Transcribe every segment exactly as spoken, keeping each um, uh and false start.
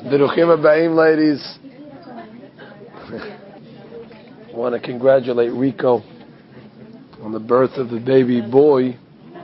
Biruchim Habayim, ladies. I want to congratulate Rico on the birth of the baby boy,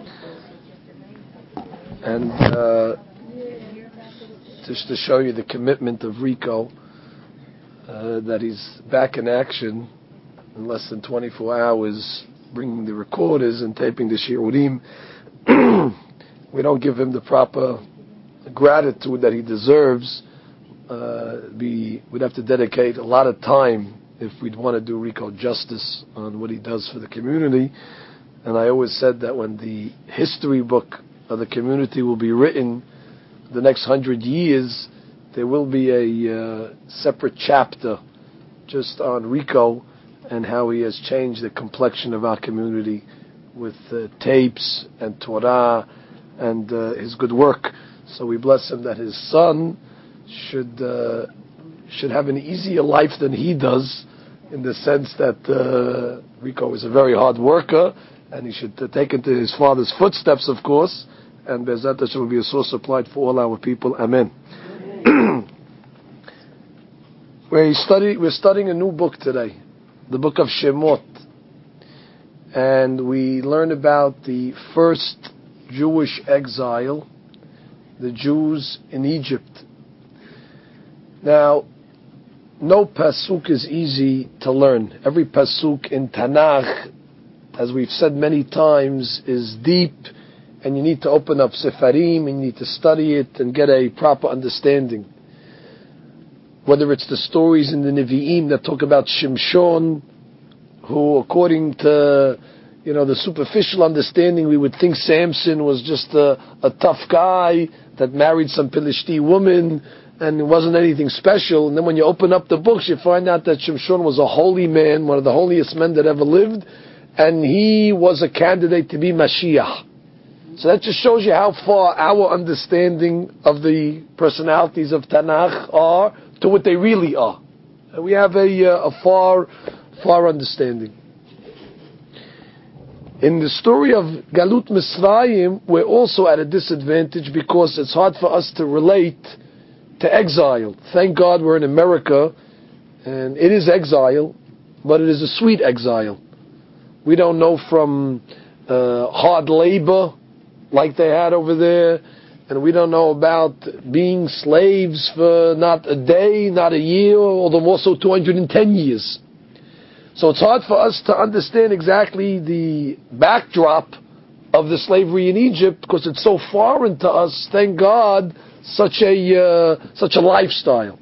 and uh, just to show you the commitment of Rico, uh, that he's back in action in less than twenty-four hours, bringing the recorders and taping the shiurim. We don't give him the proper gratitude that he deserves. Uh, we would have to dedicate a lot of time if we'd want to do Rico justice on what he does for the community. And I always said that when the history book of the community will be written, the next hundred years, there will be a uh, separate chapter just on Rico and how he has changed the complexion of our community with uh, tapes and Torah and uh, his good work. So we bless him that his son should uh, should have an easier life than he does, in the sense that uh, Rico is a very hard worker, and he should uh, take into his father's footsteps, of course, and Be'ezrat Hashem will be a source of light for all our people. Amen. we study, we're studying a new book today, the book of Shemot, and we learn about the first Jewish exile, the Jews in Egypt. Now, no pasuk is easy to learn. Every pasuk in Tanakh, as we've said many times, is deep, and you need to open up Sefarim, and you need to study it and get a proper understanding. Whether it's the stories in the Nevi'im that talk about Shimshon, who, according to you know the superficial understanding, we would think Samson was just a, a tough guy that married some Philistine woman, and it wasn't anything special. And then when you open up the books, you find out that Shimshon was a holy man, one of the holiest men that ever lived, and he was a candidate to be Mashiach. So that just shows you how far our understanding of the personalities of Tanakh are to what they really are. And we have a, a far, far understanding. In the story of Galut Mitzrayim, we're also at a disadvantage because it's hard for us to relate to exile. Thank God we're in America, and it is exile, but it is a sweet exile. We don't know from uh, hard labor like they had over there, and we don't know about being slaves for not a day, not a year, or the more so two hundred ten years. So it's hard for us to understand exactly the backdrop of the slavery in Egypt because it's so foreign to us. Thank God, such a uh, such a lifestyle.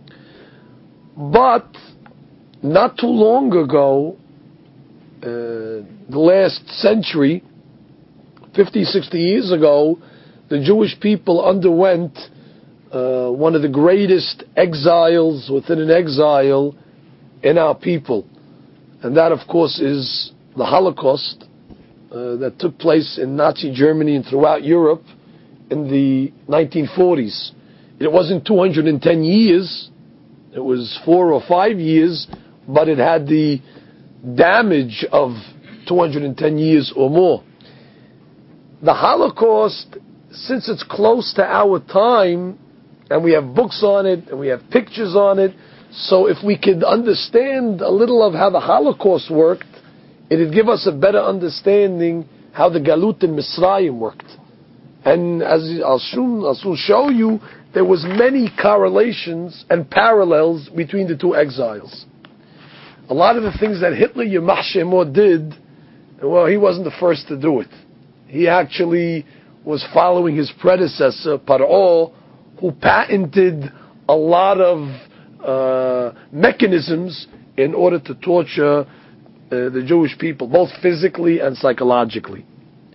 But not too long ago, uh, the last century, fifty, sixty years ago, the Jewish people underwent uh, one of the greatest exiles within an exile in our people. And that, of course, is the Holocaust uh, that took place in Nazi Germany and throughout Europe in the nineteen forties. It wasn't two hundred ten years, it was four or five years, but it had the damage of two hundred ten years or more. The Holocaust, since it's close to our time, and we have books on it, and we have pictures on it, so if we could understand a little of how the Holocaust worked, it would give us a better understanding how the Galut in Mitzrayim worked. And as I'll soon, I'll soon show you, there was many correlations and parallels between the two exiles. A lot of the things that Hitler, Yamach Shemo, did, well, he wasn't the first to do it. He actually was following his predecessor, Paro, who patented a lot of Uh, mechanisms in order to torture uh, the Jewish people, both physically and psychologically.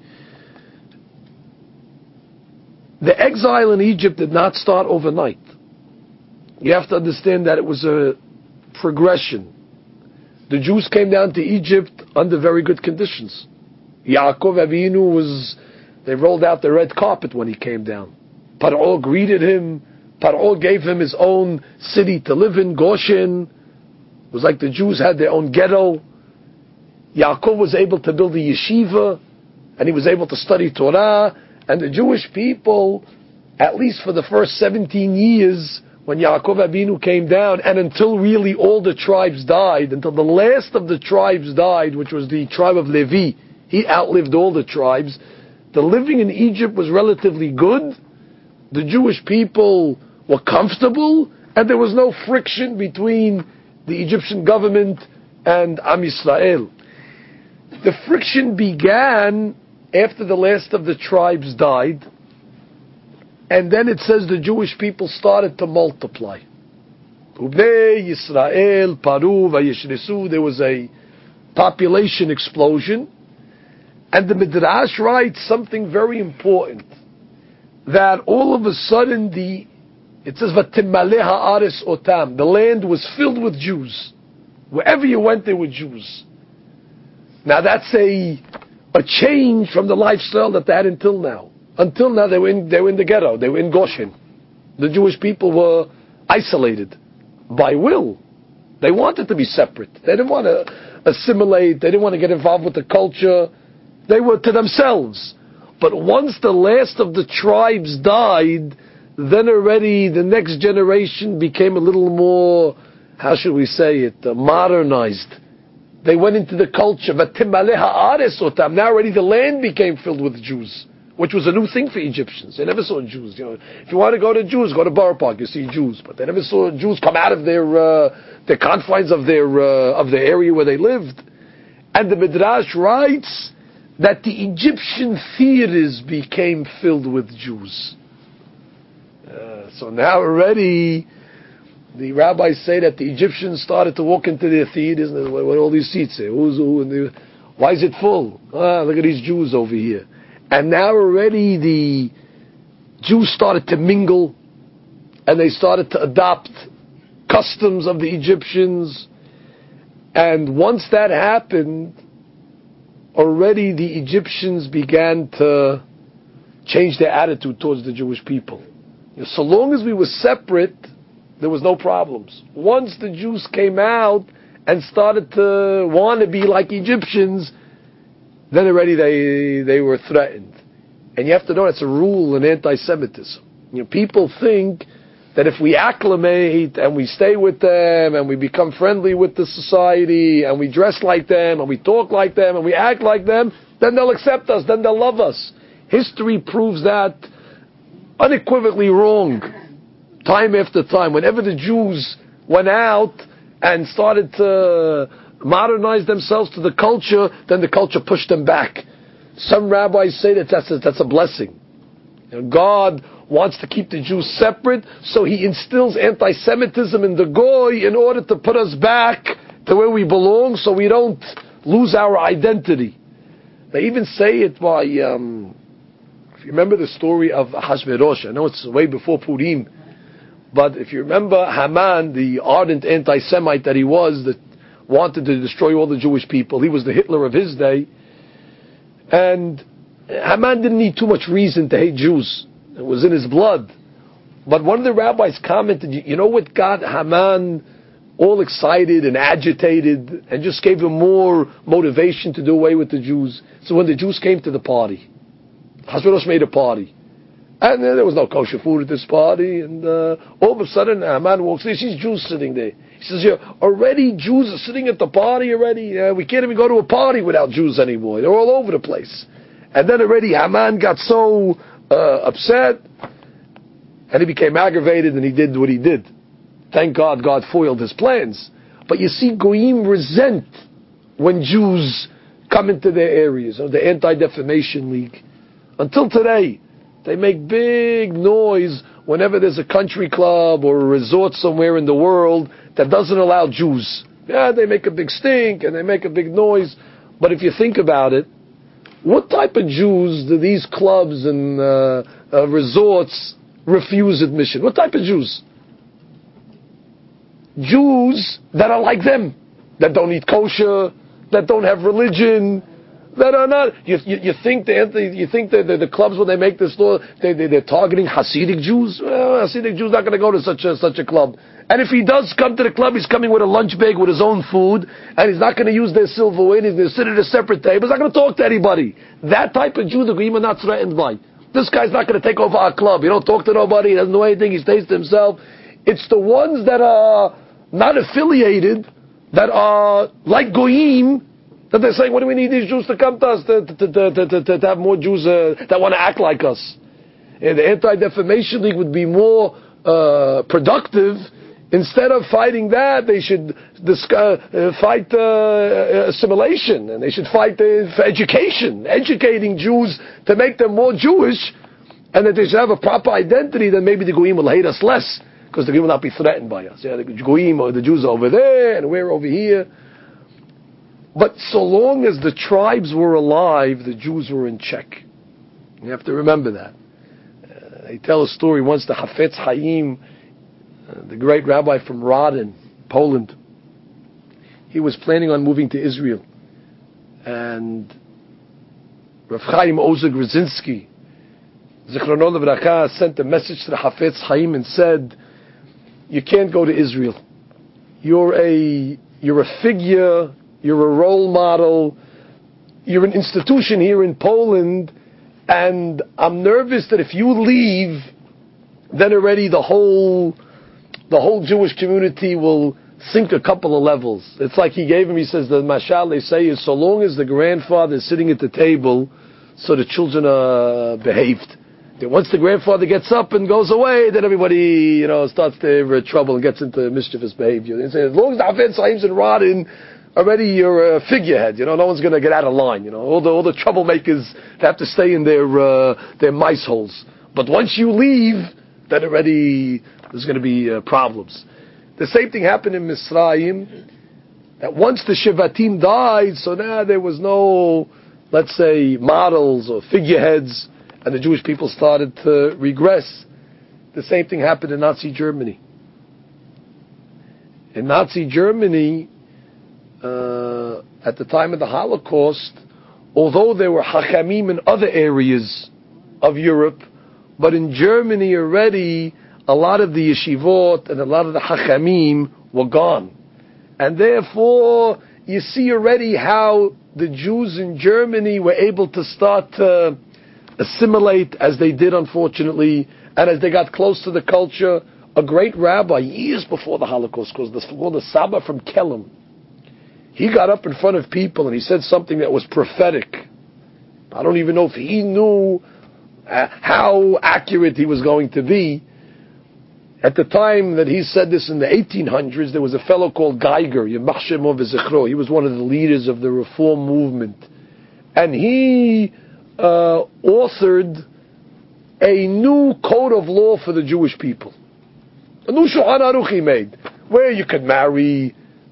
The exile in Egypt did not start overnight. You have to understand that it was a progression. The Jews came down to Egypt under very good conditions. Yaakov Avinu was, they rolled out the red carpet when he came down. Paro greeted him. Paro gave him his own city to live in, Goshen. It was like the Jews had their own ghetto. Yaakov was able to build a yeshiva, and he was able to study Torah, and the Jewish people, at least for the first seventeen years, when Yaakov Abinu came down, and until really all the tribes died, until the last of the tribes died, which was the tribe of Levi, he outlived all the tribes. The living in Egypt was relatively good. The Jewish people were comfortable, and there was no friction between the Egyptian government and Am Yisrael. The friction began after the last of the tribes died, and then it says the Jewish people started to multiply. Ubnei Yisrael paru vayishnesu. There was a population explosion, and the Midrash writes something very important, that all of a sudden the it says Vatimmaleh haaretz otam. The land was filled with Jews. Wherever you went, there were Jews. Now that's a a change from the lifestyle that they had until now. Until now, they were in, they were in the ghetto. They were in Goshen. The Jewish people were isolated by will. They wanted to be separate. They didn't want to assimilate. They didn't want to get involved with the culture. They were to themselves. But once the last of the tribes died, then already the next generation became a little more, how should we say it, uh, modernized. They went into the culture. Now already the land became filled with Jews, which was a new thing for Egyptians. They never saw Jews. You know, if you want to go to Jews, go to Borough Park, you see Jews. But they never saw Jews come out of their uh, the confines of their uh, of the area where they lived. And the Midrash writes that the Egyptian theaters became filled with Jews. Uh, so now already, the rabbis say that the Egyptians started to walk into their theaters, and what all these seats there? Who's who? And the, why is it full? Ah, look at these Jews over here. And now already the Jews started to mingle, and they started to adopt customs of the Egyptians. And once that happened, already the Egyptians began to change their attitude towards the Jewish people. You know, so long as we were separate, there was no problems. Once the Jews came out and started to want to be like Egyptians, then already they they were threatened. And you have to know that's a rule in anti-Semitism. You know, people think that if we acclimate and we stay with them and we become friendly with the society and we dress like them and we talk like them and we act like them, then they'll accept us, then they'll love us. History proves that unequivocally wrong. Time after time, whenever the Jews went out and started to modernize themselves to the culture, then the culture pushed them back. Some rabbis say that that's a, that's a blessing. You know, God wants to keep the Jews separate, so He instills anti-Semitism in the Goy in order to put us back to where we belong, so we don't lose our identity. They even say it by, um, if you remember the story of Ahasuerus, I know it's way before Purim, but if you remember Haman, the ardent anti-Semite that he was, that wanted to destroy all the Jewish people, he was the Hitler of his day, and Haman didn't need too much reason to hate Jews. It was in his blood. But one of the rabbis commented, you know what got Haman all excited and agitated and just gave him more motivation to do away with the Jews? So when the Jews came to the party, Ahasuerus made a party. And uh, there was no kosher food at this party. And uh, all of a sudden, Haman walks in, he sees Jews sitting there. He says, yeah, already Jews are sitting at the party already. Uh, we can't even go to a party without Jews anymore. They're all over the place. And then already Haman got so uh, upset, and he became aggravated, and he did what he did. Thank God, God foiled his plans. But you see, Goyim resent when Jews come into their areas, or the Anti-Defamation League. Until today, they make big noise whenever there's a country club or a resort somewhere in the world that doesn't allow Jews. Yeah, they make a big stink and they make a big noise. But if you think about it, what type of Jews do these clubs and uh, uh, resorts refuse admission? What type of Jews? Jews that are like them, that don't eat kosher, that don't have religion, that are not. You, you, you think the you think that the, the clubs, when they make this law, they, they they're targeting Hasidic Jews? Well, Hasidic Jews not going to go to such a such a club. And if he does come to the club, he's coming with a lunch bag with his own food, and he's not going to use their silverware. He's going to sit at a separate table. He's not going to talk to anybody. That type of Jew, the Goyim are not threatened by. This guy's not going to take over our club. He don't talk to nobody. He doesn't know anything. He stays to himself. It's the ones that are not affiliated, that are like Goyim, that they're saying, what do we need these Jews to come to us, to, to, to, to, to, to have more Jews uh, that want to act like us? And the Anti-Defamation League would be more uh, productive. Instead of fighting that, they should discuss, uh, fight uh, assimilation, and they should fight uh, for education, educating Jews to make them more Jewish, and that they should have a proper identity. Then maybe the Goyim will hate us less, because the Goyim will not be threatened by us. Yeah, the Goyim or the Jews are over there, and we're over here. But so long as the tribes were alive, the Jews were in check. You have to remember that. Uh, they tell a story once, the Hafetz Chaim, uh, the great rabbi from Radin, Poland, he was planning on moving to Israel. And Rav Chaim Ozer Grzinski, Zichrono Levracha, sent a message to the Hafetz Chaim and said, you can't go to Israel. You're a, you're a figure, you're a role model, you're an institution here in Poland, and I'm nervous that if you leave, then already the whole, the whole Jewish community will sink a couple of levels. It's like he gave him, he says, the mashal they say is, so long as the grandfather is sitting at the table, so the children are behaved. Then once the grandfather gets up and goes away, then everybody, you know, starts to have trouble and gets into mischievous behavior. They say, as long as the Hafetz Chaim's and Radin, already you're a figurehead, you know, no one's going to get out of line, you know, all the, all the troublemakers have to stay in their, uh, their mice holes. But once you leave, then already there's going to be uh, problems. The same thing happened in Misraim, that once the Shevatim died, so now there was no, let's say, models or figureheads, and the Jewish people started to regress. The same thing happened in Nazi Germany. In Nazi Germany, uh, at the time of the Holocaust, although there were Hachamim in other areas of Europe, but in Germany already, a lot of the yeshivot and a lot of the Hachamim were gone. And therefore, you see already how the Jews in Germany were able to start to assimilate as they did, unfortunately, and as they got close to the culture. A great rabbi, years before the Holocaust, called the Saba from Kelm, he got up in front of people and he said something that was prophetic. I don't even know if he knew uh, how accurate he was going to be. At the time that he said this in the eighteen hundreds, there was a fellow called Geiger, Yemach Shemo V'Zichro. He was one of the leaders of the Reform movement. And he uh, authored a new code of law for the Jewish people. A new Shulchan Aruch he made, where you could marry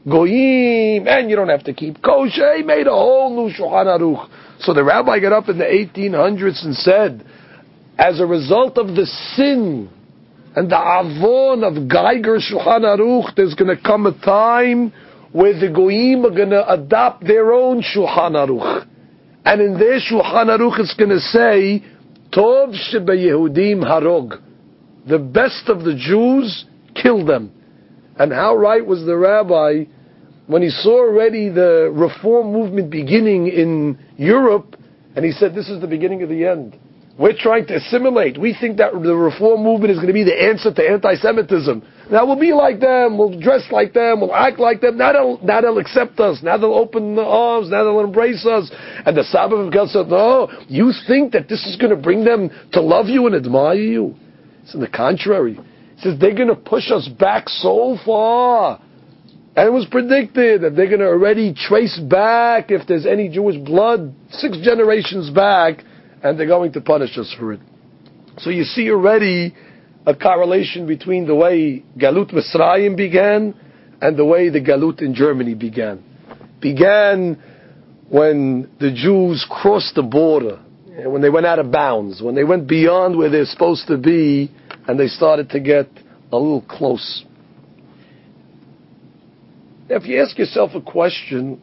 Goyim, and you don't have to keep kosher. He made a whole new Shulchan Aruch. So the rabbi got up in the eighteen hundreds and said, as a result of the sin and the avon of Geiger Shulchan Aruch, there's going to come a time where the Goyim are going to adopt their own Shulchan Aruch. And in their Shulchan Aruch it's going to say, Tov shebe Yehudim harog. The best of the Jews, kill them. And how right was the rabbi when he saw already the reform movement beginning in Europe, and he said, this is the beginning of the end. We're trying to assimilate. We think that the reform movement is going to be the answer to anti-Semitism. Now we'll be like them, we'll dress like them, we'll act like them. Now they'll, now they'll accept us. Now they'll open their arms. Now they'll embrace us. And the Saba of God said, no, you think that this is going to bring them to love you and admire you? It's on the contrary. He says they're going to push us back so far. And it was predicted that they're going to already trace back, if there's any Jewish blood, six generations back, and they're going to punish us for it. So you see already a correlation between the way Galut Mitzrayim began and the way the Galut in Germany began. Began when the Jews crossed the border, when they went out of bounds, when they went beyond where they're supposed to be, and they started to get a little close. Now, if you ask yourself a question,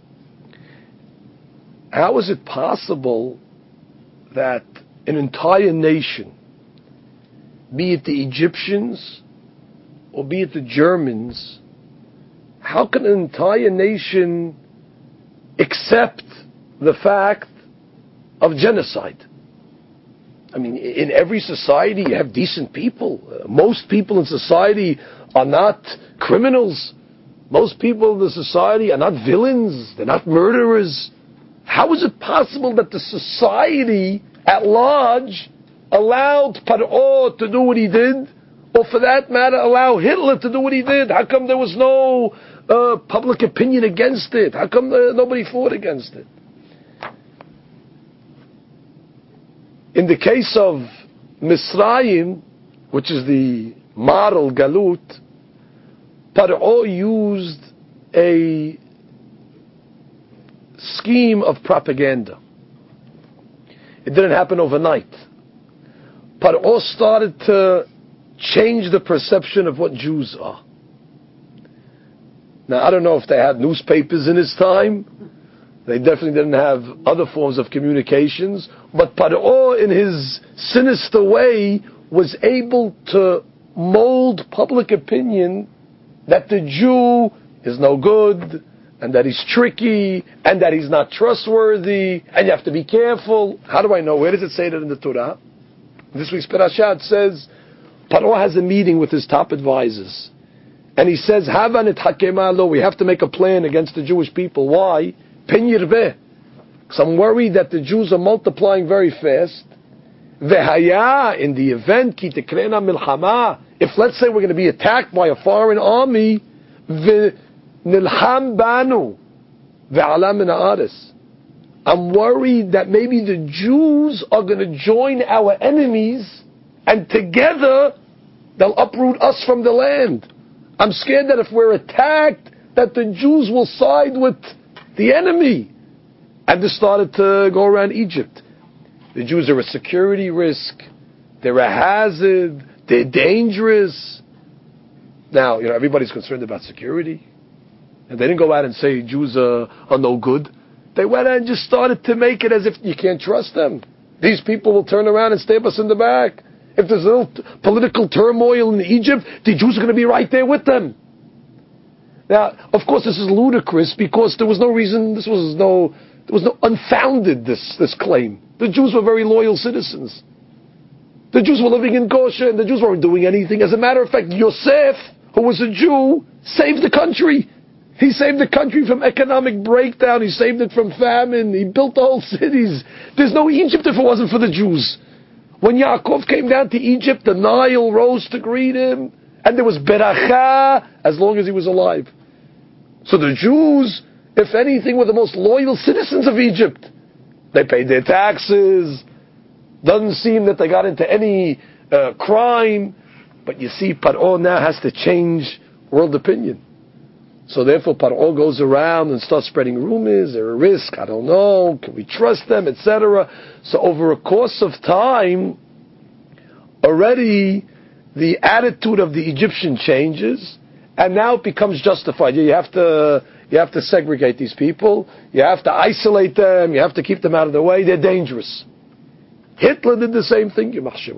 how is it possible that an entire nation, be it the Egyptians or be it the Germans, how can an entire nation accept the fact of genocide? I mean, in every society you have decent people. Uh, most people in society are not criminals. Most people in the society are not villains. They're not murderers. How is it possible that the society at large allowed Paro to do what he did, or for that matter, allow Hitler to do what he did? How come there was no uh, public opinion against it? How come uh, nobody fought against it? In the case of Misraim, which is the model Galut, Paro used a scheme of propaganda. It didn't happen overnight. Paro started to change the perception of what Jews are. Now, I don't know if they had newspapers in his time. They definitely didn't have other forms of communications. But Paro, in his sinister way, was able to mold public opinion that the Jew is no good, and that he's tricky, and that he's not trustworthy, and you have to be careful. How do I know? Where does it say that in the Torah? This week's parasha, it says, Paro has a meeting with his top advisors. And he says, Havan et hakemalo, we have to make a plan against the Jewish people. Why? Pen yirbeh. Because I'm worried that the Jews are multiplying very fast. Vehaya, in the event, ki tekrena milchama, if let's say we're going to be attacked by a foreign army, nilham banu, ve'ala min haaretz. I'm worried that maybe the Jews are going to join our enemies, and together they'll uproot us from the land. I'm scared that if we're attacked, that the Jews will side with the enemy. And this started to go around Egypt. The Jews are a security risk. They're a hazard. They're dangerous. Now, you know, everybody's concerned about security. And they didn't go out and say Jews are, are no good. They went out and just started to make it as if you can't trust them. These people will turn around and stab us in the back. If there's a little t- political turmoil in Egypt, the Jews are going to be right there with them. Now, of course, this is ludicrous because there was no reason, this was no, there was no unfounded, this, this claim. The Jews were very loyal citizens. The Jews were living in Goshen, the Jews weren't doing anything. As a matter of fact, Yosef, who was a Jew, saved the country. He saved the country from economic breakdown. He saved it from famine. He built the whole cities. There's no Egypt if it wasn't for the Jews. When Yaakov came down to Egypt, the Nile rose to greet him, and there was beracha as long as he was alive. So the Jews, if anything, were the most loyal citizens of Egypt. They paid their taxes. Doesn't seem that they got into any uh, crime. But you see, Paro now has to change world opinion. So therefore, Paro goes around and starts spreading rumors. They're a risk. I don't know. Can we trust them, et cetera. So over a course of time, already the attitude of the Egyptian changes, and now it becomes justified. You have to, you have to segregate these people. You have to isolate them. You have to keep them out of the way. They're dangerous. Hitler did the same thing.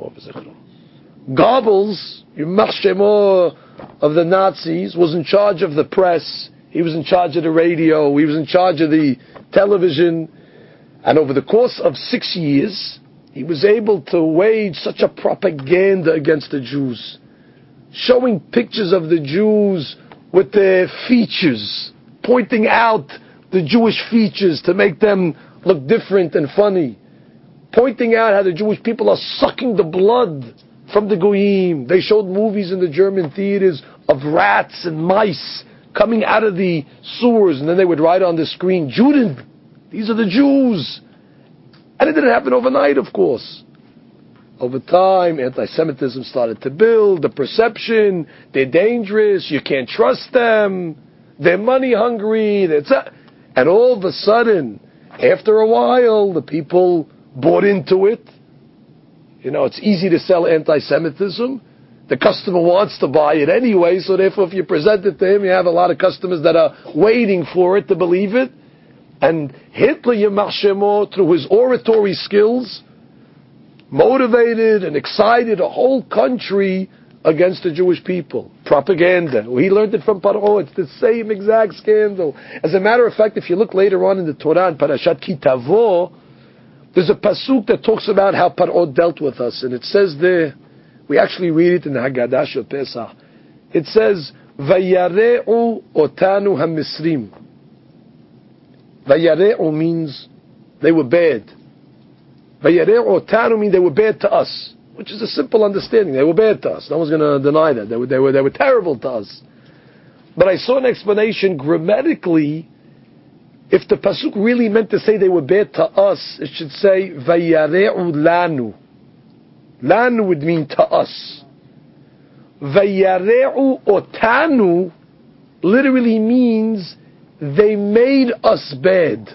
Goebbels, Yimach Shemo of the Nazis, was in charge of the press. He was in charge of the radio. He was in charge of the television. And over the course of six years, he was able to wage such a propaganda against the Jews, showing pictures of the Jews with their features, pointing out the Jewish features to make them look different and funny, pointing out how the Jewish people are sucking the blood from the Goyim. They showed movies in the German theaters of rats and mice coming out of the sewers, and then they would write on the screen, Juden, these are the Jews. And it didn't happen overnight, of course. Over time, anti-Semitism started to build, the perception, they're dangerous, you can't trust them, they're money hungry, they're t- and all of a sudden, after a while, the people bought into it. You know, it's easy to sell anti-Semitism. The customer wants to buy it anyway, so therefore if you present it to him, you have a lot of customers that are waiting for it to believe it. And Hitler, Yimach Shemo, through his oratory skills, motivated and excited a whole country against the Jewish people. Propaganda. He learned it from Paro. It's the same exact scandal. As a matter of fact, if you look later on in the Torah, in Parashat Ki Tavo, There's a pasuk that talks about how Paro dealt with us, and it says there, we actually read it in the Haggadah Shel Pesach. It says, "Vayare'u otanu hamisrim." Vayare'u means they were bad. Vayare'u otanu means they were bad to us, which is a simple understanding. They were bad to us. No one's going to deny that. They were, they were, they were terrible to us. But I saw an explanation grammatically. If the pasuk really meant to say they were bad to us, it should say Vayare'u lanu. Lanu would mean to us. Vayare'u otanu literally means they made us bad.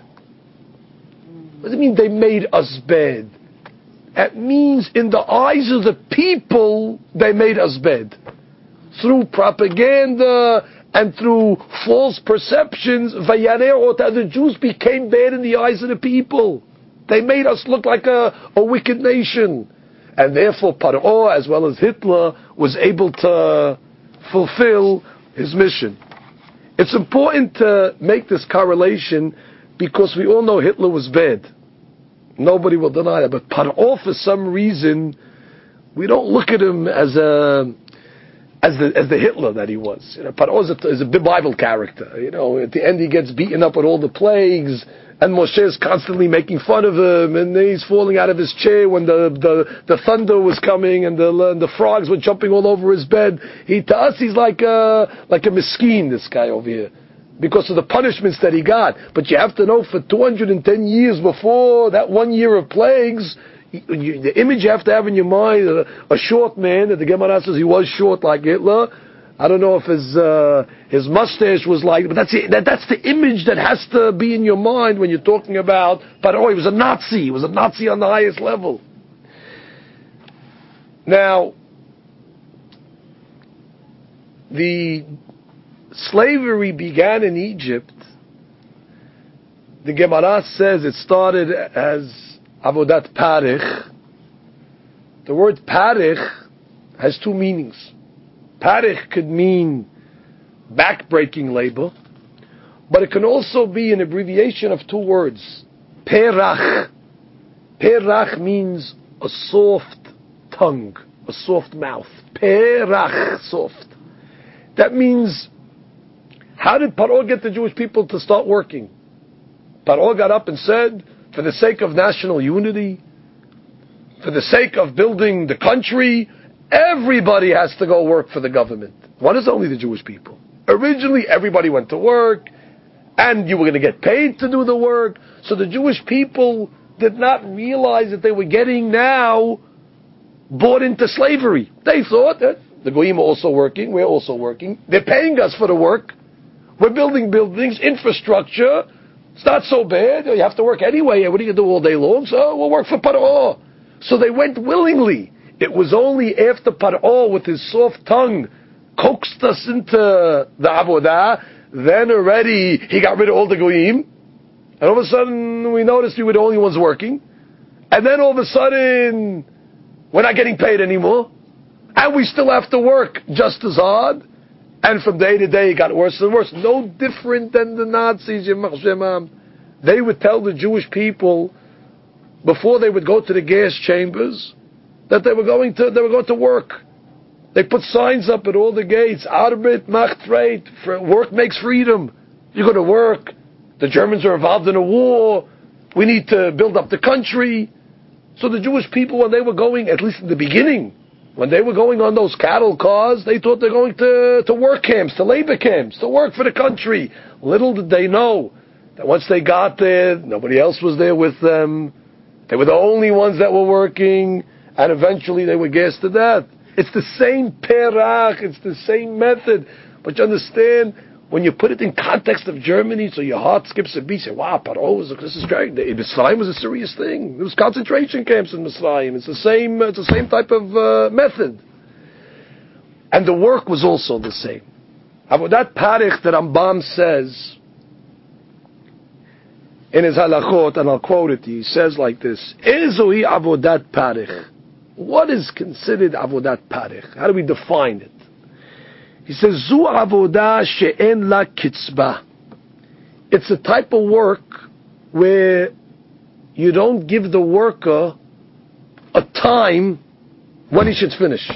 What does it mean they made us bad? It means in the eyes of the people, they made us bad. Through propaganda and through false perceptions, Vayare'u otanu, the Jews became bad in the eyes of the people. They made us look like a, a wicked nation. And therefore Paro, as well as Hitler, was able to fulfill his mission. It's important to make this correlation because we all know Hitler was bad. Nobody will deny that. But Paro, for some reason, we don't look at him as a as the as the Hitler that he was. You know, Paro is a, is a Bible character. You know, at the end he gets beaten up with all the plagues, and Moshe is constantly making fun of him, and he's falling out of his chair when the the, the thunder was coming, and the and the frogs were jumping all over his bed. He to us he's like a like a miskin, this guy over here, because of the punishments that he got. But you have to know, for two hundred ten years before that one year of plagues, you, the image you have to have in your mind, a, a short man, that the Gemara says he was short like Hitler. I don't know if his uh, his mustache was like, but that's the, that, that's the image that has to be in your mind when you're talking about. But oh, he was a Nazi. He was a Nazi on the highest level. Now, the slavery began in Egypt. The Gemara says it started as Avodat Parich. The word Parich has two meanings. Parich could mean back-breaking labor, but it can also be an abbreviation of two words. Perach. Perach means a soft tongue, a soft mouth. Perach, soft. That means, how did Paro get the Jewish people to start working? Paro got up and said, for the sake of national unity, for the sake of building the country, everybody has to go work for the government. What is only the Jewish people? Originally, everybody went to work, and you were going to get paid to do the work. So the Jewish people did not realize that they were getting now bought into slavery. They thought that the Goyim are also working, we're also working. They're paying us for the work. We're building buildings, infrastructure. It's not so bad. You have to work anyway. What do you do all day long? So we'll work for Paro. So they went willingly. It was only after Paro, with his soft tongue, coaxed us into the Avodah, then already he got rid of all the Goyim, and all of a sudden we noticed we were the only ones working, and then all of a sudden we're not getting paid anymore, and we still have to work just as hard, and from day to day it got worse and worse. No different than the Nazis. They would tell the Jewish people, before they would go to the gas chambers, that they were going to they were going to work. They put signs up at all the gates. Arbeit macht frei. Work makes freedom. You're going to work. The Germans are involved in a war. We need to build up the country. So the Jewish people, when they were going, at least in the beginning, when they were going on those cattle cars, they thought they're going to, to work camps, to labor camps, to work for the country. Little did they know that once they got there, nobody else was there with them. They were the only ones that were working. And eventually they were gassed to death. It's the same perach, it's the same method. But you understand, when you put it in context of Germany, so your heart skips a beat. You say, wow, Paro, this is great. Mitzrayim was a serious thing. There was concentration camps in Mitzrayim. It's the same, it's the same type of uh, method. And the work was also the same. Avodat Parich that Rambam says in his halachot, and I'll quote it to you, he says like this, Ezohi Avodat Parich. What is considered Avodat Parich? How do we define it? He says, Zu Avodah she'en la kitzba. It's a type of work where you don't give the worker a time when he should finish.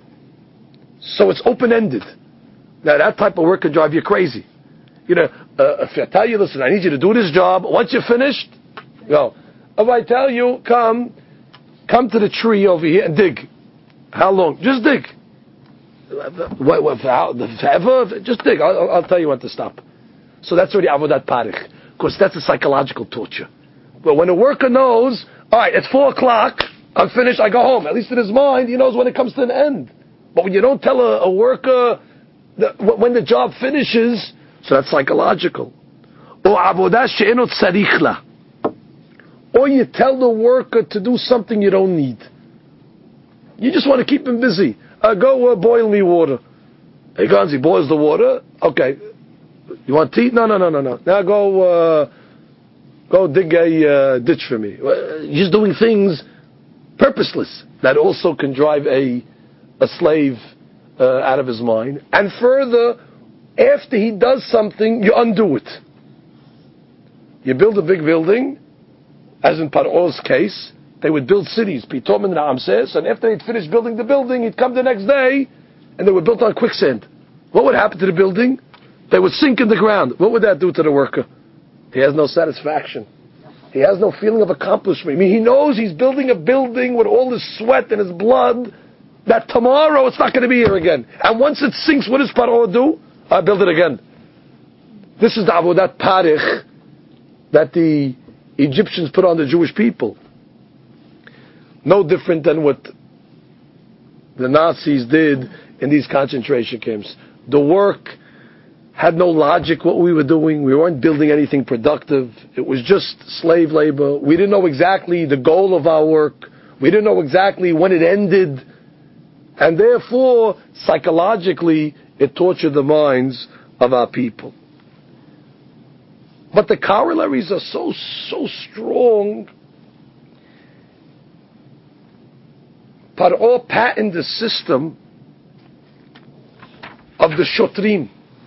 So it's open-ended. Now that type of work could drive you crazy. You know, uh, if I tell you, listen, I need you to do this job, once you're finished, go. If I tell you, come, come to the tree over here and dig. How long? Just dig. What, what, how, forever? Just dig. I'll, I'll tell you when to stop. So that's already avodat parich. Because that's a psychological torture. But when a worker knows, alright, it's four o'clock, I'm finished, I go home. At least in his mind, he knows when it comes to an end. But when you don't tell a, a worker that when the job finishes, so that's psychological. Or avodah she'eno tzarich la. Or you tell the worker to do something you don't need. You just want to keep him busy. Uh, go uh, boil me water. Hey, Gonzi, boils the water. Okay. You want tea? No, no, no, no, no. Now go, uh, go dig a uh, ditch for me. You're just doing things purposeless that also can drive a a slave uh, out of his mind. And further, after he does something, you undo it. You build a big building, as in Paro's case, they would build cities, Pitom and Ramses, and after they'd finished building the building, he'd come the next day, and they were built on quicksand. What would happen to the building? They would sink in the ground. What would that do to the worker? He has no satisfaction. He has no feeling of accomplishment. I mean, he knows he's building a building with all his sweat and his blood, that tomorrow it's not going to be here again. And once it sinks, what does Paro do? I build it again. This is the avodat parich that the Egyptians put on the Jewish people. No different than what the Nazis did in these concentration camps. The work had no logic, what we were doing. We weren't building anything productive. It was just slave labor. We didn't know exactly the goal of our work. We didn't know exactly when it ended. And therefore, psychologically, it tortured the minds of our people. But the corollaries are so, so strong. Paro patented the system of the shotrim.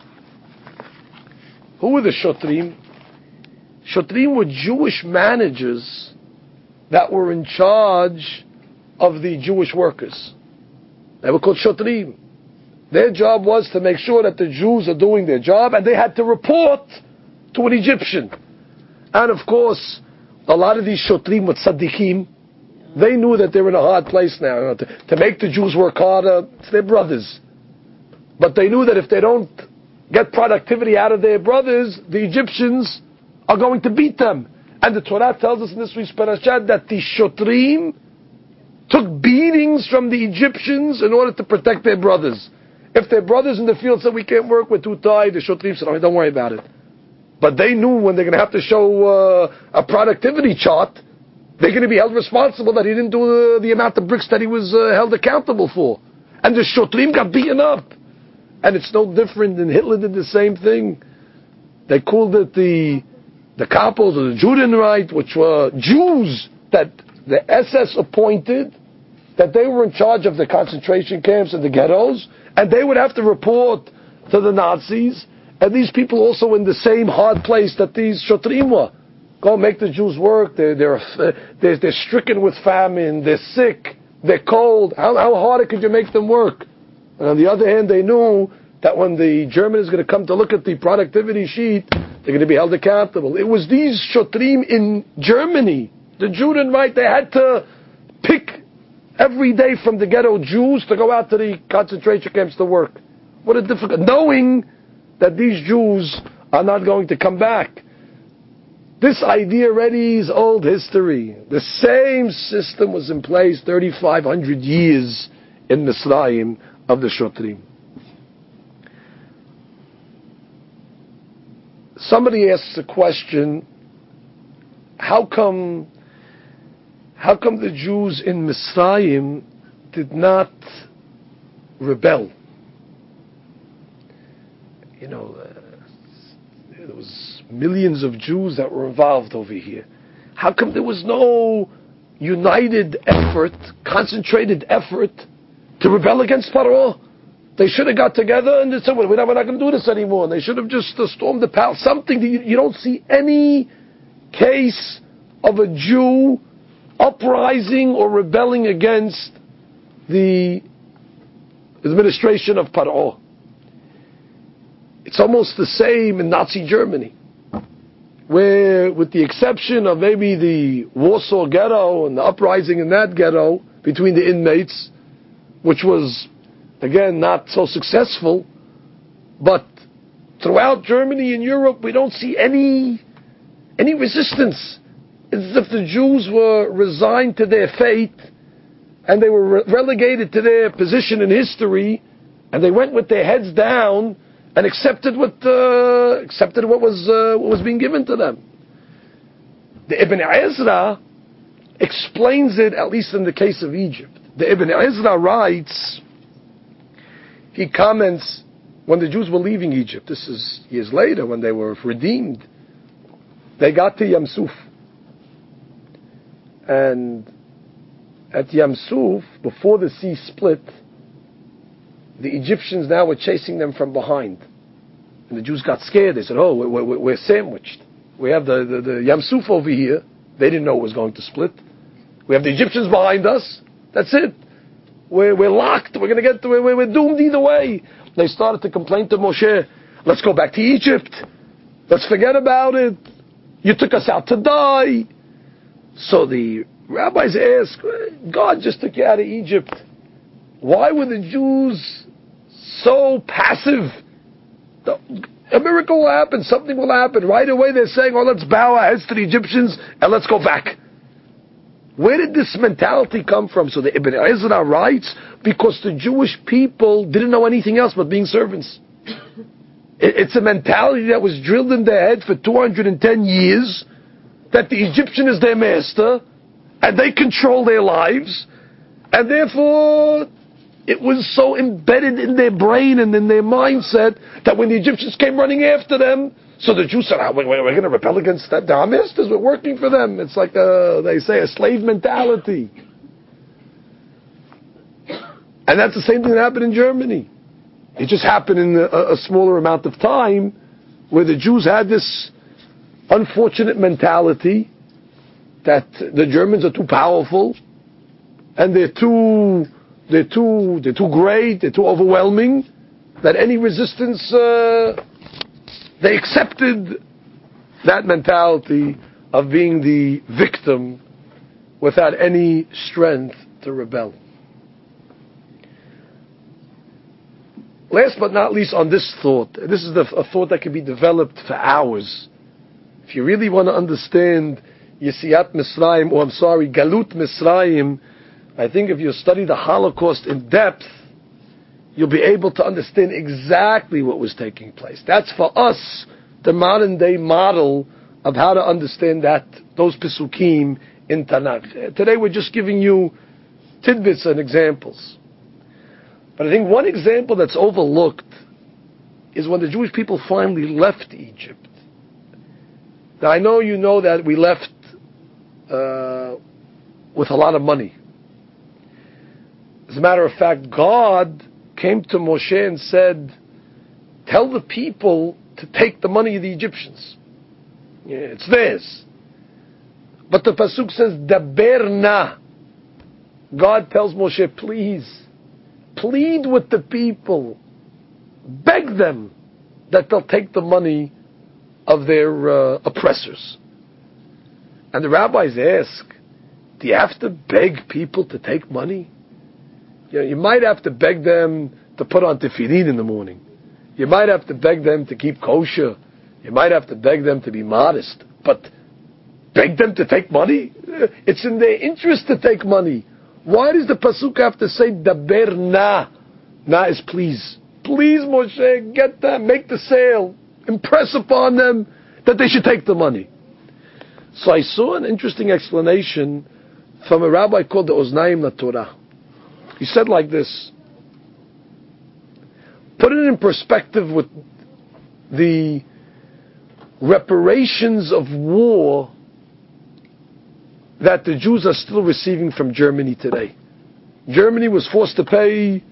Who were the shotrim? Shotrim were Jewish managers that were in charge of the Jewish workers. They were called shotrim. Their job was to make sure that the Jews are doing their job, and they had to report to an Egyptian. And of course, a lot of these shotrim were tzaddikim. They knew that they were in a hard place now. You know, to, to make the Jews work harder, it's their brothers. But they knew that if they don't get productivity out of their brothers, the Egyptians are going to beat them. And the Torah tells us in this week's parasha that the shotrim took beatings from the Egyptians in order to protect their brothers. If their brothers in the field said, we can't work, we're too tired, the shotrim said, oh, don't worry about it. But they knew when they're going to have to show uh, a productivity chart, they're going to be held responsible that he didn't do uh, the amount of bricks that he was uh, held accountable for. And the shotrim got beaten up. And it's no different than Hitler did the same thing. They called it the the Kapos or the Judenreich, which were Jews that the S S appointed, that they were in charge of the concentration camps and the ghettos, and they would have to report to the Nazis, and these people also in the same hard place that these shotrim were. Go make the Jews work, they're, they're, they're, they're stricken with famine, they're sick, they're cold, how, how hard could you make them work? And on the other hand, they knew that when the German is going to come to look at the productivity sheet, they're going to be held accountable. It was these shotrim in Germany, the Judenreich, they had to pick every day from the ghetto Jews to go out to the concentration camps to work. What a difficult, knowing that these Jews are not going to come back. This idea already is old history. The same system was in place thirty-five hundred years in Mitzrayim of the shotrim. Somebody asks a question, how come how come the Jews in Mitzrayim did not rebel? You know, uh, there was millions of Jews that were involved over here. How come there was no united effort, concentrated effort to rebel against Paro? They should have got together and they said, well, we're not, not going to do this anymore. And they should have just uh, stormed the palace. Something that you, you don't see any case of a Jew uprising or rebelling against the administration of Paro. It's almost the same in Nazi Germany, where, with the exception of maybe the Warsaw Ghetto and the uprising in that ghetto between the inmates, which was, again, not so successful, but throughout Germany and Europe, we don't see any any resistance. It's as if the Jews were resigned to their fate, and they were re- relegated to their position in history, and they went with their heads down and accepted what uh, accepted what was uh, what was being given to them. The Ibn Ezra explains it, at least in the case of Egypt. The Ibn Ezra writes, he comments, when the Jews were leaving Egypt, this is years later, when they were redeemed, they got to Yam Suf. And at Yam Suf, before the sea split, the Egyptians now were chasing them from behind. And the Jews got scared. They said, oh, we're, we're, we're sandwiched. We have the, the, the Yam Suf over here. They didn't know it was going to split. We have the Egyptians behind us. That's it. We're, we're locked. We're going to get to, we're, we're doomed either way. They started to complain to Moshe, let's go back to Egypt. Let's forget about it. You took us out to die. So the rabbis asked, God just took you out of Egypt. Why were the Jews so passive? A miracle will happen, something will happen. Right away they're saying, oh, let's bow our heads to the Egyptians and let's go back. Where did this mentality come from? So the Ibn Ezra writes, because the Jewish people didn't know anything else but being servants. It's a mentality that was drilled in their head for two hundred ten years, that the Egyptian is their master, and they control their lives, and therefore it was so embedded in their brain and in their mindset that when the Egyptians came running after them, so the Jews said, oh, we're, we're going to rebel against them. They're our masters, we're working for them. It's like, a, they say, a slave mentality. And that's the same thing that happened in Germany. It just happened in a, a smaller amount of time, where the Jews had this unfortunate mentality that the Germans are too powerful, and they're too, they're too, they're too great, they're too overwhelming, that any resistance, uh, they accepted that mentality of being the victim without any strength to rebel. Last but not least on this thought, this is the, a thought that can be developed for hours. If you really want to understand Yetziat Mitzrayim, or I'm sorry, Galut Mitzrayim, I think if you study the Holocaust in depth, you'll be able to understand exactly what was taking place. That's for us the modern day model of how to understand that, those Pesukim in Tanakh. Today we're just giving you tidbits and examples. But I think one example that's overlooked is when the Jewish people finally left Egypt. Now I know you know that we left uh, with a lot of money. As a matter of fact, God came to Moshe and said, tell the people to take the money of the Egyptians. Yeah, it's theirs. But the Pasuk says, Daber na. God tells Moshe, please, plead with the people. Beg them that they'll take the money of their uh, oppressors. And the rabbis ask, do you have to beg people to take money? You know, you might have to beg them to put on tefillin in the morning. You might have to beg them to keep kosher. You might have to beg them to be modest. But beg them to take money? It's in their interest to take money. Why does the Pasuk have to say daber na? Na is please. Please, Moshe, get them, make the sale. Impress upon them that they should take the money. So I saw an interesting explanation from a rabbi called the Oznaim LaTorah. He said like this, put it in perspective with the reparations of war that the Jews are still receiving from Germany today. Germany was forced to pay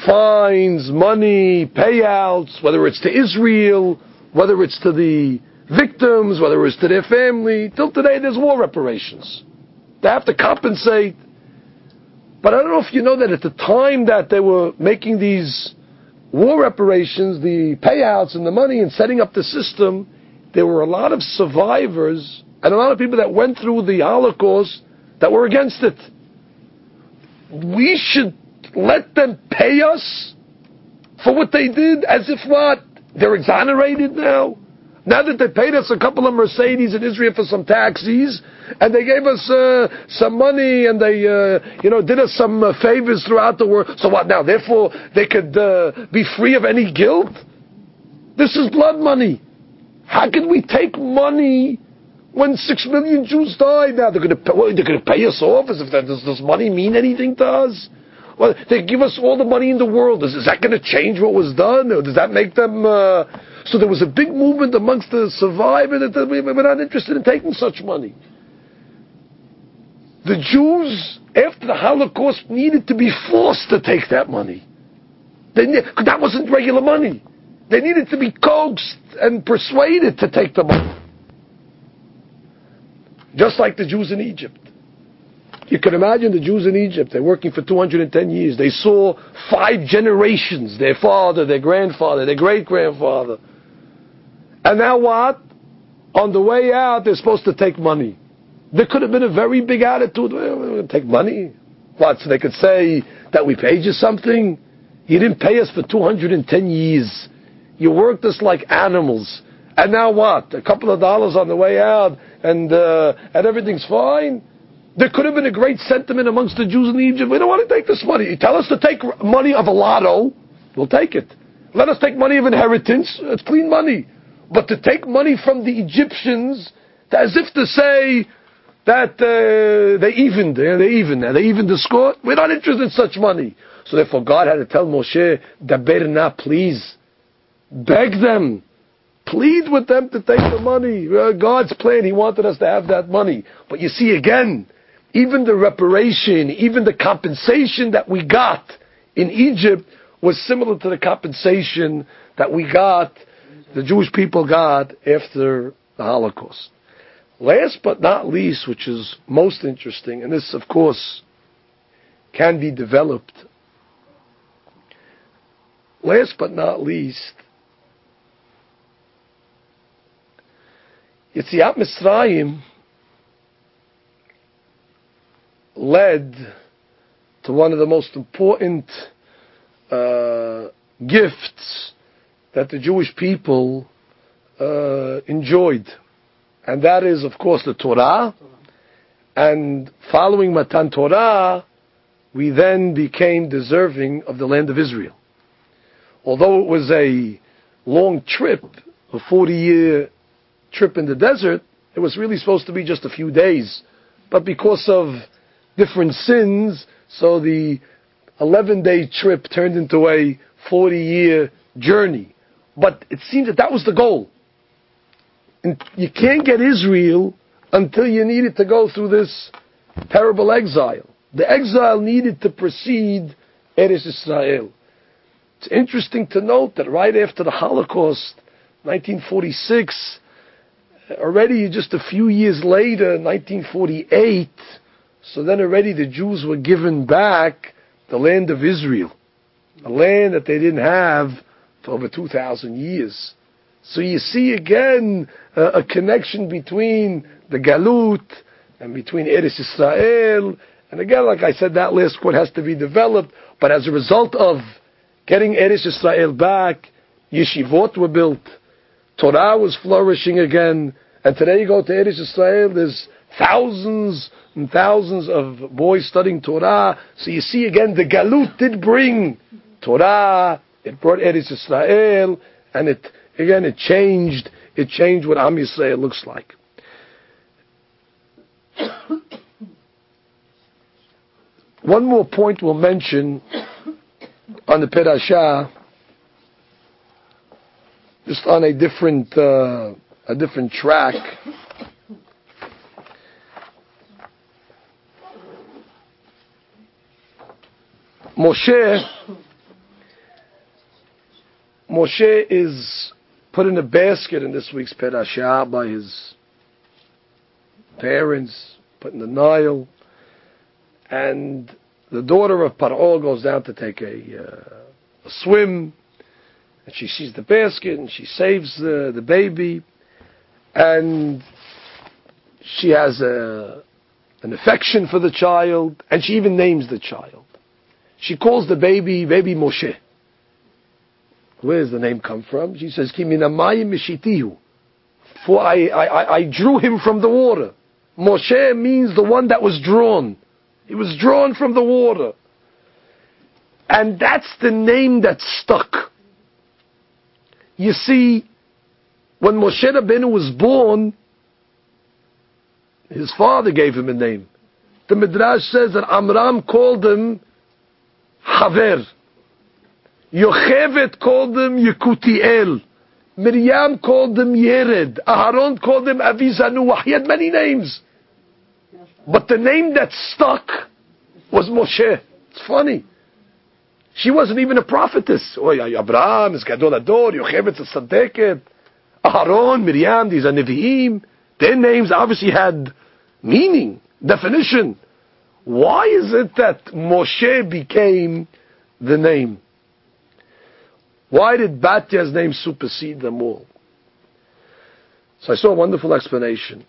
fines, money, payouts, whether it's to Israel, whether it's to the victims, whether it was to their family. Till today, there's war reparations. They have to compensate. But I don't know if you know that at the time that they were making these war reparations, the payouts and the money and setting up the system, there were a lot of survivors and a lot of people that went through the Holocaust that were against it. We should let them pay us for what they did, as if what? They're exonerated now? Now that they paid us a couple of Mercedes in Israel for some taxis, and they gave us uh, some money, and they, uh, you know, did us some uh, favors throughout the world. So what now? Therefore, they could uh, be free of any guilt? This is blood money. How can we take money when six million Jews died? Now they're going to pay, well, they're going to pay us off as if that does, does money mean anything to us? Well, they give us all the money in the world. Is, is that going to change what was done, or does that make them? Uh... So there was a big movement amongst the survivors that we were not interested in taking such money. The Jews, after the Holocaust, needed to be forced to take that money. They ne- that wasn't regular money. They needed to be coaxed and persuaded to take the money. Just like the Jews in Egypt. You can imagine the Jews in Egypt, they're working for two hundred ten years. They saw five generations, their father, their grandfather, their great-grandfather. And now what? On the way out, they're supposed to take money. There could have been a very big attitude. Well, we're going to take money. What? So they could say that we paid you something? You didn't pay us for two hundred ten years. You worked us like animals. And now what? A couple of dollars on the way out and, uh, and everything's fine? There could have been a great sentiment amongst the Jews in Egypt. We don't want to take this money. You tell us to take money of a lotto, we'll take it. Let us take money of inheritance, it's clean money. But to take money from the Egyptians, as if to say that uh, they evened, they evened, they evened the score. We're not interested in such money. So therefore God had to tell Moshe, Daber na, please, beg them, plead with them to take the money. Uh, God's plan, He wanted us to have that money. But you see again, even the reparation, even the compensation that we got in Egypt was similar to the compensation that we got, the Jewish people got after the Holocaust. Last but not least, which is most interesting, and this of course can be developed, last but not least, Yetziat Mitzrayim led to one of the most important uh, gifts that the Jewish people uh, enjoyed. And that is, of course, the Torah. And following Matan Torah, we then became deserving of the land of Israel. Although it was a long trip, a forty-year trip in the desert, it was really supposed to be just a few days. But because of different sins, so the eleven-day trip turned into a forty-year journey. But it seems that that was the goal. And you can't get Israel until you needed to go through this terrible exile. The exile needed to precede Eretz Israel. It's interesting to note that right after the Holocaust, nineteen forty-six, already just a few years later, nineteen forty-eight, so then already the Jews were given back the land of Israel, a land that they didn't have for over two thousand years. So you see again uh, a connection between the Galut and between Eretz Israel. And again, like I said, that last point has to be developed. But as a result of getting Eretz Israel back, yeshivot were built, Torah was flourishing again. And today you go to Eretz Israel, there's thousands and thousands of boys studying Torah. So you see again, the Galut did bring Torah, it brought Eretz Israel, and it again it changed it changed what Am Yisrael looks like. One more point we'll mention on the Perashah, just on a different uh, a different track. Moshe Moshe is put in a basket in this week's Perashah by his parents, put in the Nile, and the daughter of Paro goes down to take a, uh, a swim, and she sees the basket, and she saves the, the baby, and she has a, an affection for the child, and she even names the child. She calls the baby, baby Moshe. Where does the name come from? She says, Ki minamayim mishitihu. For I, I, I drew him from the water. Moshe means the one that was drawn. He was drawn from the water. And that's the name that stuck. You see, when Moshe Rabbeinu was born, his father gave him a name. The Midrash says that Amram called him Haver. Yochevet called him Yekutiel. Miriam called him Yered. Aharon called him Avizanuach. He had many names. But the name that stuck was Moshe. It's funny. She wasn't even a prophetess. Oh, Abraham is Gadol Ador. Yochevet is Sadeket. Aharon, Miriam, these are Nevi'im. Their names obviously had meaning, definition. Why is it that Moshe became the name? Why did Batya's name supersede them all? So I saw a wonderful explanation.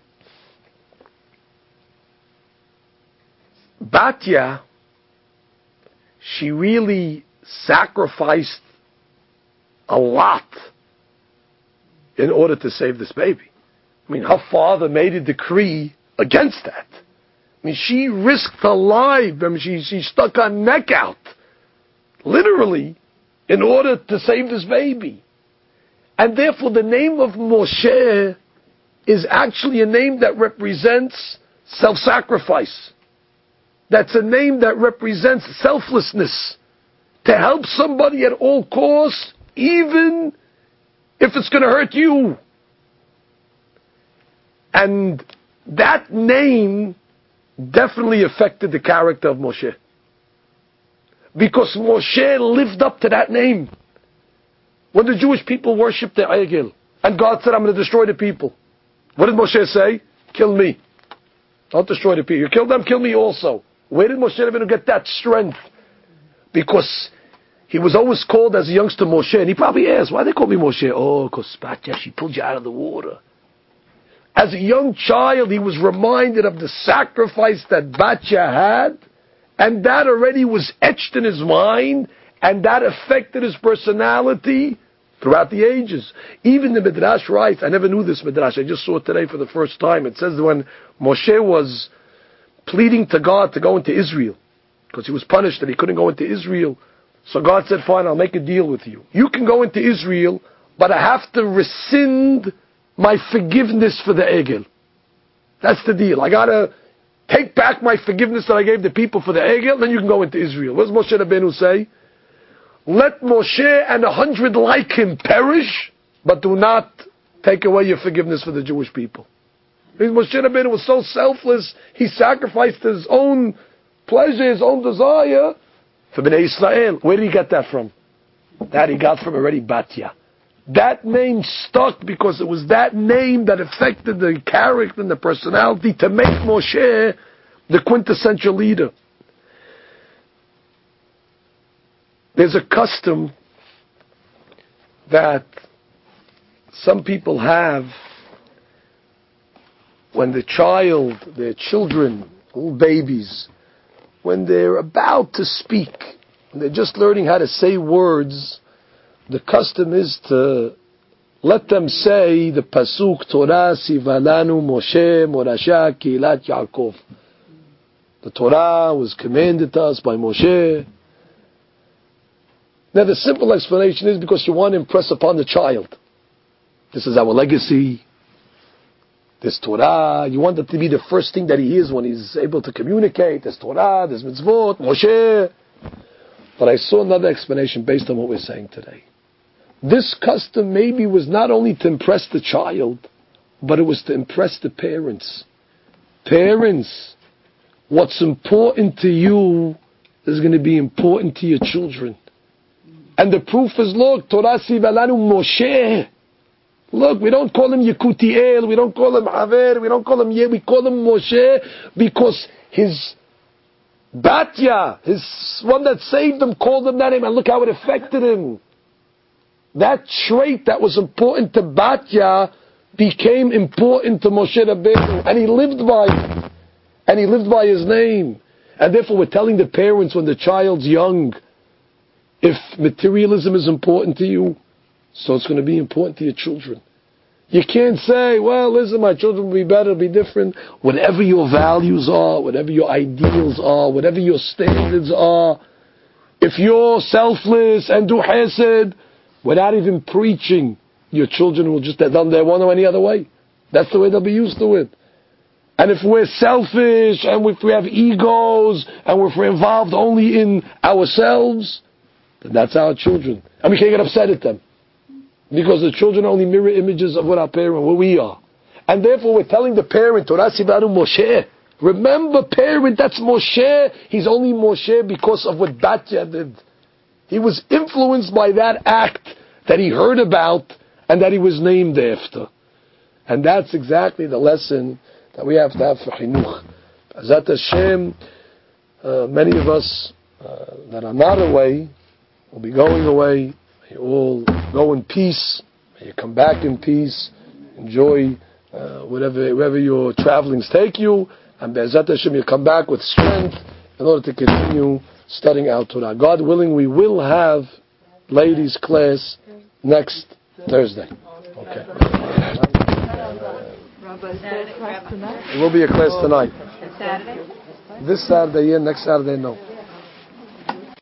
Batya, she really sacrificed a lot in order to save this baby. I mean, her father made a decree against that. I mean, she risked her life. I mean, she, she stuck her neck out, literally, in order to save this baby. And therefore the name of Moshe is actually a name that represents self-sacrifice. That's a name that represents selflessness. To help somebody at all costs, even if it's going to hurt you. And that name definitely affected the character of Moshe. Because Moshe lived up to that name. When the Jewish people worshipped the Egel, and God said, I'm going to destroy the people. What did Moshe say? Kill me. Don't destroy the people. You kill them, kill me also. Where did Moshe Rabbeinu get that strength? Because he was always called as a youngster Moshe, and he probably asked, why they call me Moshe? Oh, because Batya, she pulled you out of the water. As a young child, he was reminded of the sacrifice that Batya had, and that already was etched in his mind, and that affected his personality throughout the ages. Even the Midrash writes, I never knew this Midrash, I just saw it today for the first time. It says that when Moshe was pleading to God to go into Israel, because he was punished that he couldn't go into Israel, so God said, fine, I'll make a deal with you. You can go into Israel, but I have to rescind my forgiveness for the Egel. That's the deal. I gotta take back my forgiveness that I gave the people for the Egel, then you can go into Israel. What does Moshe Rabbeinu say? Let Moshe and a hundred like him perish, but do not take away your forgiveness for the Jewish people. Because Moshe Rabbeinu was so selfless, he sacrificed his own pleasure, his own desire for Bnei Israel. Where did he get that from? That he got from already Batya. That name stuck because it was that name that affected the character and the personality to make Moshe the quintessential leader. There's a custom that some people have when the child, their children, little babies, when they're about to speak, and they're just learning how to say words, the custom is to let them say the pasuk Torah Sivalanu Moshe Morasha Kilat Yaakov. The Torah was commanded to us by Moshe. Now the simple explanation is because you want to impress upon the child. This is our legacy. This Torah, you want it to be the first thing that he hears when he's able to communicate. There's Torah, there's mitzvot, Moshe. But I saw another explanation based on what we're saying today. This custom maybe was not only to impress the child, but it was to impress the parents. Parents, what's important to you is going to be important to your children. And the proof is, look, Torah Sibalanu Moshe. Look, we don't call him Yekutiel, we don't call him Haver, we don't call him Ye, we call him Moshe because his Batya, his one that saved him, called him that name, and look how it affected him. That trait that was important to Batya became important to Moshe Rabbeinu, and he lived by it. And he lived by his name. And therefore we're telling the parents when the child's young, if materialism is important to you, so it's going to be important to your children. You can't say, well, listen, my children will be better, be different. Whatever your values are, whatever your ideals are, whatever your standards are, if you're selfless and do hesed, without even preaching, your children will just have done their one or any other way. That's the way they'll be used to it. And if we're selfish, and if we have egos, and if we're involved only in ourselves, then that's our children. And we can't get upset at them. Because the children are only mirror images of what our parent, what we are. And therefore we're telling the parent, Torah Sibaru Moshe. Remember, parent, that's Moshe. He's only Moshe because of what Batya did. He was influenced by that act that he heard about and that he was named after. And that's exactly the lesson that we have to have for Chinuch. Azat Hashem, uh, many of us uh, that are not away will be going away. You all go in peace. May you come back in peace. Enjoy uh, whatever wherever your travelings take you. And Be'ezat Hashem, you come back with strength in order to continue studying our Torah. God willing, we will have ladies' class next Thursday. Okay. There will be a class tonight. Saturday? This Saturday, yeah. Next Saturday, no.